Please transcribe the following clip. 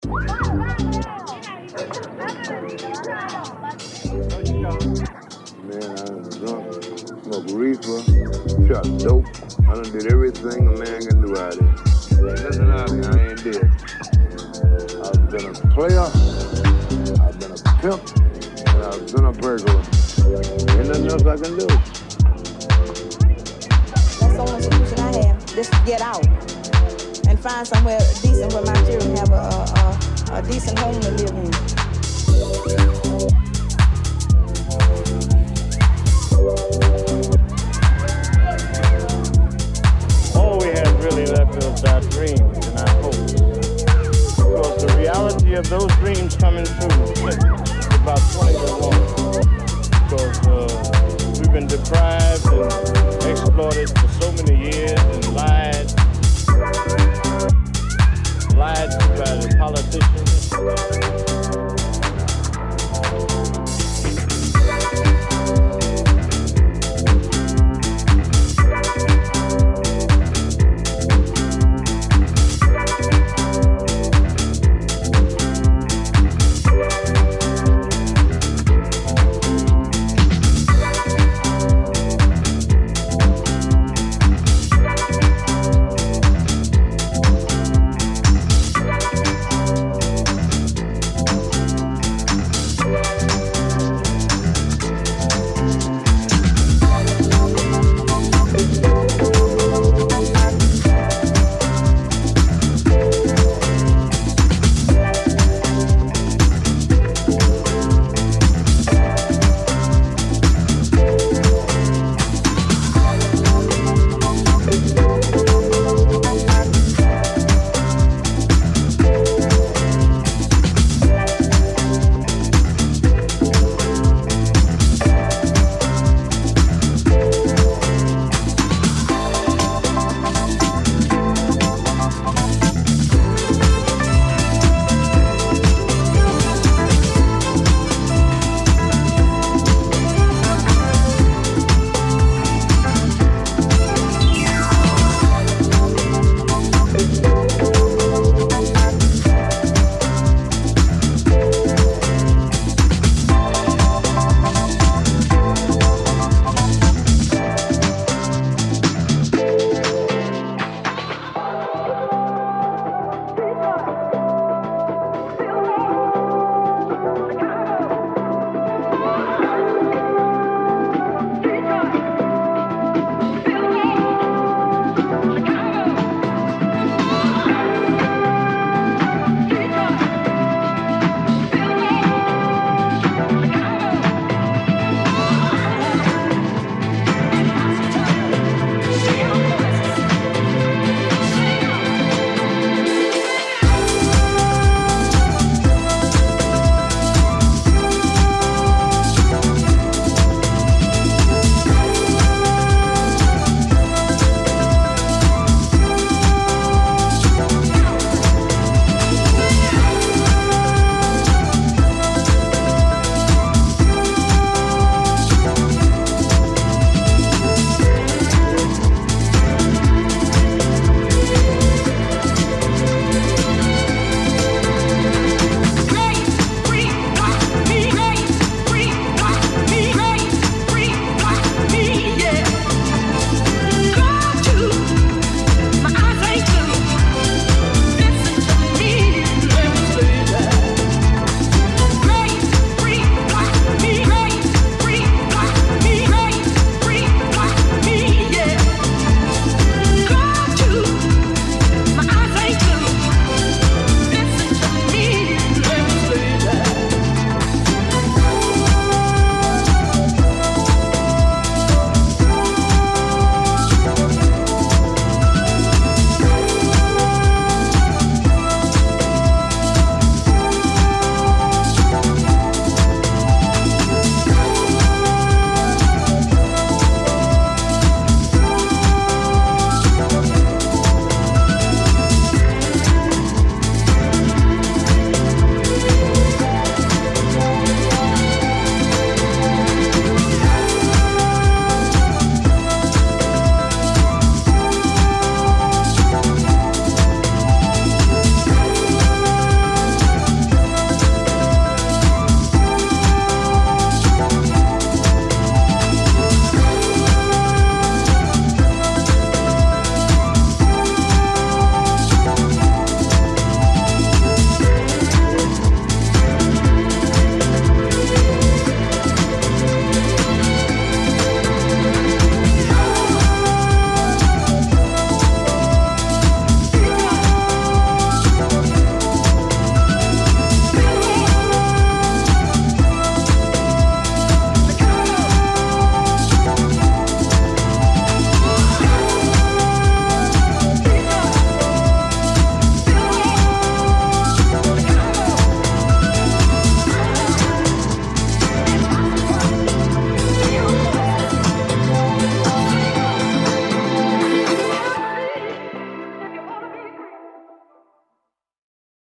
Man, I done drunk, smoked reefer, shot dope. I done did everything a man can do out here. There ain't nothing out here I ain't did. I've been a player, I've been a pimp, and I've been a burglar. Ain't nothing else I can do. That's the only solution I have, just to get out and find somewhere decent where my children have a decent home to live in. All we have really left is our dreams and our hopes. Because the reality of those dreams coming true is about 20 to 1. Because we've been deprived and exploited for so many years and lied to by the politicians